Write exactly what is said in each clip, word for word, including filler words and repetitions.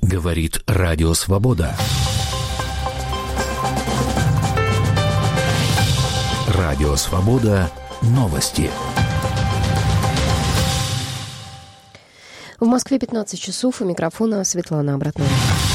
Говорит Радио Свобода. Радио Свобода. Новости. В Москве пятнадцать часов. У микрофона Светлана Обратная.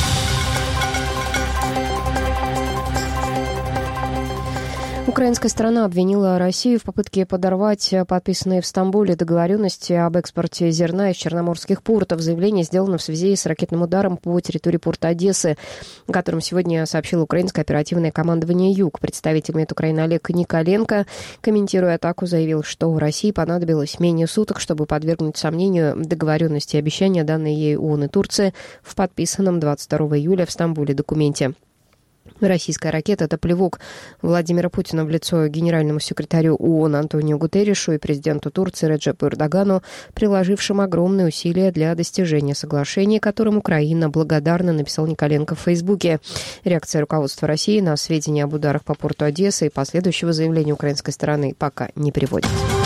Украинская сторона обвинила Россию в попытке подорвать подписанные в Стамбуле договоренности об экспорте зерна из черноморских портов. Заявление сделано в связи с ракетным ударом по территории порта Одессы, о котором сегодня сообщило украинское оперативное командование «Юг». Представитель МИД Украины Олег Николенко, комментируя атаку, заявил, что России понадобилось менее суток, чтобы подвергнуть сомнению договоренности и обещания, данные ей ООН и Турции в подписанном двадцать второго июля в Стамбуле документе. Российская ракета – это плевок Владимира Путина в лицо генеральному секретарю ООН Антонио Гутерришу и президенту Турции Реджепу Эрдогану, приложившим огромные усилия для достижения соглашения, которым Украина благодарна, написал Николенко в Фейсбуке. Реакция руководства России на сведения об ударах по порту Одессы и последующего заявления украинской стороны пока не приводит.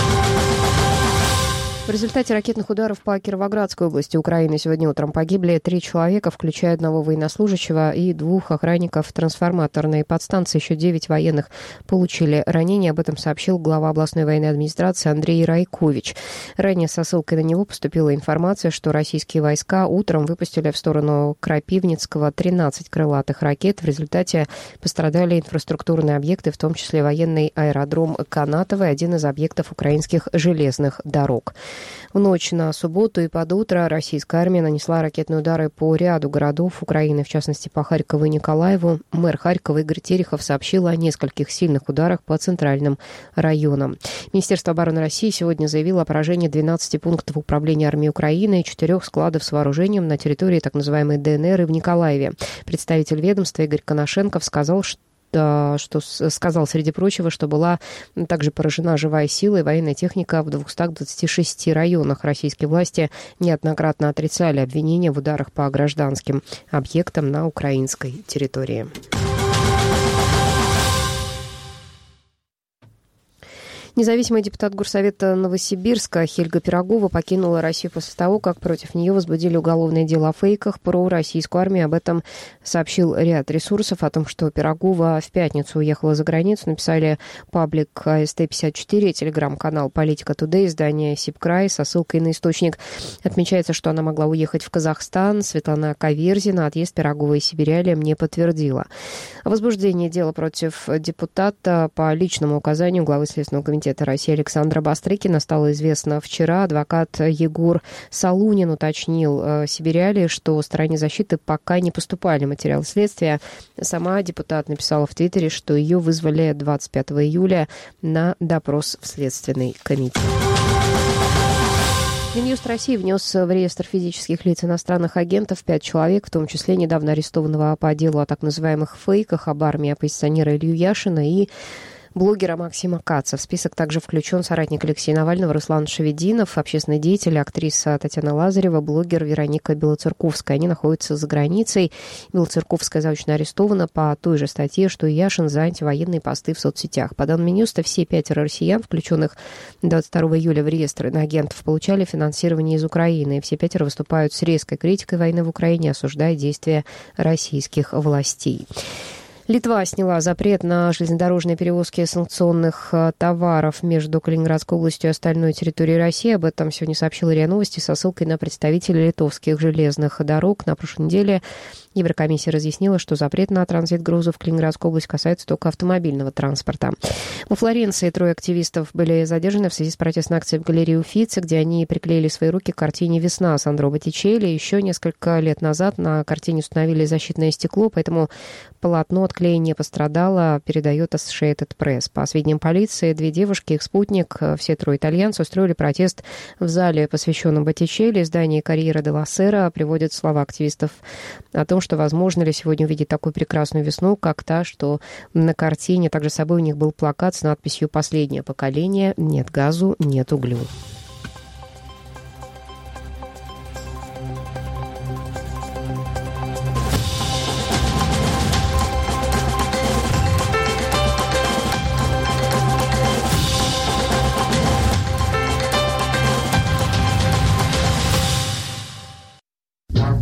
В результате ракетных ударов по Кировоградской области Украины сегодня утром погибли три человека, включая одного военнослужащего и двух охранников трансформаторной подстанции. Еще девять военных получили ранения. Об этом сообщил глава областной военной администрации Андрей Райкович. Ранее со ссылкой на него поступила информация, что российские войска утром выпустили в сторону Крапивницкого тринадцать крылатых ракет. В результате пострадали инфраструктурные объекты, в том числе военный аэродром Канатово и один из объектов украинских железных дорог. В ночь на субботу и под утро российская армия нанесла ракетные удары по ряду городов Украины, в частности, по Харькову и Николаеву. Мэр Харькова Игорь Терехов сообщил о нескольких сильных ударах по центральным районам. Министерство обороны России сегодня заявило о поражении двенадцати пунктов управления армией Украины и четырех складов с вооружением на территории так называемой ДНР и в Николаеве. Представитель ведомства Игорь Коношенков сказал, что что сказал, среди прочего, что была также поражена живая сила и военная техника в двухстах двадцати шести районах. Российские власти неоднократно отрицали обвинения в ударах по гражданским объектам на украинской территории. Независимый депутат Горсовета Новосибирска Хельга Пирогова покинула Россию после того, как против нее возбудили уголовное дело о фейках про российскую армию. Об этом сообщил ряд ресурсов. О том, что Пирогова в пятницу уехала за границу, написали паблик А С Т пятьдесят четыре, телеграм-канал Политика Тудей, издание Сибкрай со ссылкой на источник. Отмечается, что она могла уехать в Казахстан. Светлана Каверзина отъезд Пироговой из Сибиряли не подтвердила. Возбуждение дела против депутата по личному указанию главы Следственного комитета России Александра Бастрыкина стало известно вчера. Адвокат Егор Солунин уточнил э, Сибиряли, что стороне защиты пока не поступали материалы следствия. Сама депутат написала в Твиттере, что ее вызвали двадцать пятого июля на допрос в Следственный комитет. Минюст России внес в реестр физических лиц иностранных агентов пять человек, в том числе недавно арестованного по делу о так называемых фейках об армии оппозиционера Илью Яшина и блогера Максима Каца. В список также включен соратник Алексея Навального Руслан Шевединов, общественный деятель, актриса Татьяна Лазарева, блогер Вероника Белоцерковская. Они находятся за границей. Белоцерковская заочно арестована по той же статье, что и Яшин, за антивоенные посты в соцсетях. По данным Минюста, все пятеро россиян, включенных двадцать второго июля в реестр иноагентов, получали финансирование из Украины. И все пятеро выступают с резкой критикой войны в Украине, осуждая действия российских властей. Литва сняла запрет на железнодорожные перевозки санкционных товаров между Калининградской областью и остальной территорией России. Об этом сегодня сообщила РИА Новости со ссылкой на представителей литовских железных дорог. На прошлой неделе Еврокомиссия разъяснила, что запрет на транзит грузов в Калининградской области касается только автомобильного транспорта. Во Флоренции трое активистов были задержаны в связи с протестной акцией в галерее Уффици, где они приклеили свои руки к картине «Весна» Сандро Боттичелли. Еще несколько лет назад на картине установили защитное стекло, поэтому полотно от клея не пострадало, передает Associated Press. По сведениям полиции, две девушки, их спутник, все трое итальянцы, устроили протест в зале, посвященном Боттичелли. Издание «Корьера делла Сера» приводит слова активистов о том, что возможно ли сегодня увидеть такую прекрасную весну, как та, что на картине. Также с собой у них был плакат с надписью «Последнее поколение. Нет газу, нет углю».